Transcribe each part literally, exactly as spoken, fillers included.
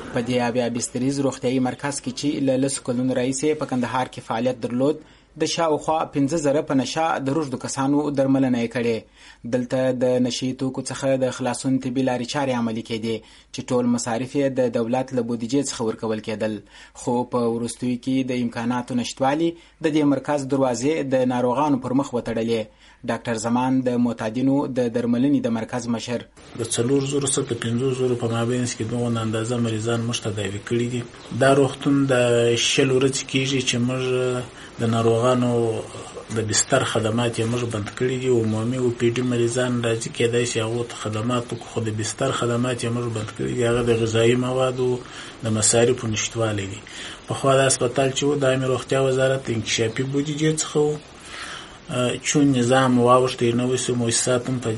په دې اویا بستریز روغتیایي مرکز کې چې له لسو کلونو راهیسې په کندهار کې فعالیت درلود د شاوخوا پنځه زره په نشه د روږدو کسانو درملنه یې کړې. دلته د نشي توکو څخه د خلاصون طبي لارې چارې عملي کېدې چې ټول مصارف یې د دولت له بودیجې څخه ورکول کېدل. خو په وروستیو کې د امکاناتو نشتوالي د دې مرکز دروازې د ناروغانو پر مخ وتړلې. ډاکټر زمان د معتادینو د درملنې د مرکز مشر د څلور زره څخه تر پنځه زره په مابینځ کې دغه اندازه مریضان موږ تداوي کړي دي. دا روغتون د شل ورځې کېږي چې موږ د ناروغانو د بستر خدمات یې موږ بند کړي دي. عمومي او پی ډي مریضان راځي کېدای شي هغو ته خدمات وکړو، خو د بستر خدمات یې موږ بند کړي دي. هغه د غذایي موادو د مصارفو نشتوالی دي. پخوا د هسپتال چې و د عامې روغتیا وزارت د انکشافي بودیجې څخه و، چون نظام واوښتی نوی سو مؤسسات هم په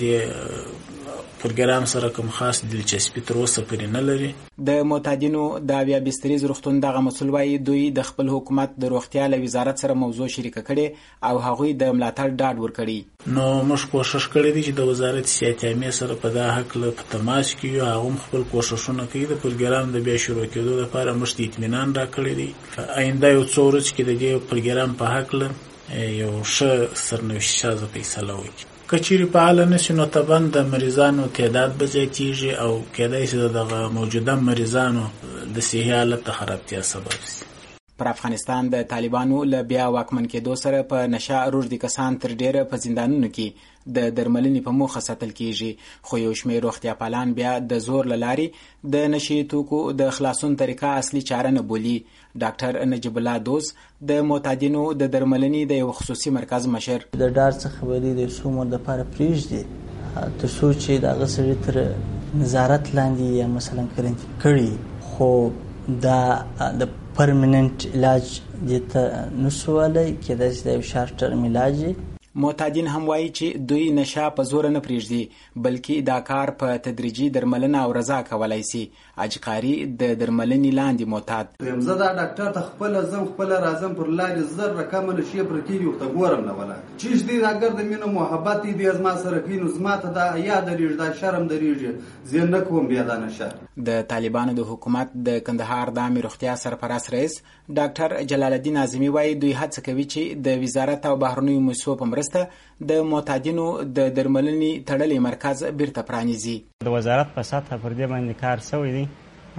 دې پروګرام سره کوم خاص دلچسپي تر اوسه پورې نه لري. د معتادینو د اویا بستریز روغتون دغه مسؤل وایي دوی د خپل حکومت د روغتیا له وزارت سره موضوع شریکه کړې او هغوی د ملاتړ ډاډ ورکړي. نو موږ کوشش کړی دی چې د وزارت صحت عامې سره په دا هکله په تماس کې یو، هغه هم خپل کوششونه کوي. د پروګرام د بیا شروع کېدو لپاره موږ ته اطمینان راکړی دی. آینده یو څو ورځې کې د دې پروګرام په هکله یو ښه سرنوشت سازه فیصله وکړي. که چیرې فعاله نه شي نو طبعا د مریضانو تعداد به زیاتېږي او کېدای شي د دغه موجوده مریضانو د صحي حالت د خرابتیا سبب شي. پر افغانستان د طالبانو له بیا واکمن کېدو سره په نشه روږدي کسان تر ډیره په زندانونو کې د درملنې په موخه ساتل کیږي. خو یو شمېر روغتیا پالان بیا د زور له لارې د نشي توکو د خلاصون طریقه اصلي چاره نه بولي. ډاکټر نجیب الله دوز د معتادینو د درملنې د یو خصوصي مرکز مشر د ډار څخه به د څو مور لپاره پرېږدي تر څو چې د هغه سړي تر نظارت لاندې یا مثلا کرنټین کړي، خو دا د پرمننت علاج دې ته نشولی، کېدای شي د یو شارټ ټرم علاج. معتادین هم وایي چې دوی نشه په زور نه پرېږدي، بلکې دا کار په تدریجي درملنه او رضا کولای شي. اجقاري د درملنې لاندې معتاد زه دا ډاکټر ته خپله ځم خپله راځم پر لارې زر رقمه نشې پرتې دي ورته ګورم نه ولا چې دې دا ګرد مینه محبت دې زما سره کوي نو زما ته دا یا درېږي دا شرم درېږي زه نه کوم بیا دا نشه. د طالبانو د حکومت د کندهار د عامې روغتیا سرپرست رئیس ډاکټر جلال الدین اعظمي وایي دوی هڅه کوي چې د وزارت او بهرنیو مؤسسو په مرسته د معتادینو د درملنې تړلې مرکز بیرته پرانیزي. د وزارت په سطحه پر دې باندې کار شوی دی.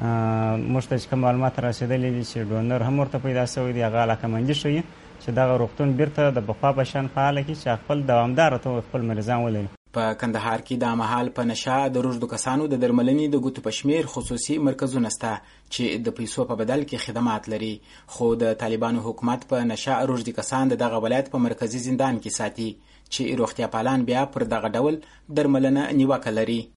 موږ ته چې کوم معلومات رسېدلي دي چې ډونر هم ورته پیدا شوی دی، هغه علاقمندي ښیي چې دغه روغتون بیرته د پخوا په شان فعاله کړي چې خپل دوامداره توګه خپل مریضان ولري. په کندهار کې د مهال په نشه د روږدو کسانو د درملنې د ګوتو په شمیر خصوصي مرکزونه شته چې د پیسو په بدل کې خدمات لري. خو د طالبانو حکومت په نشه روږدي کسان د دغه ولایت په مرکزي زندان کې ساتي چې روغتیا پالان بیا پر دغه ډول درملنه نیوکه لري.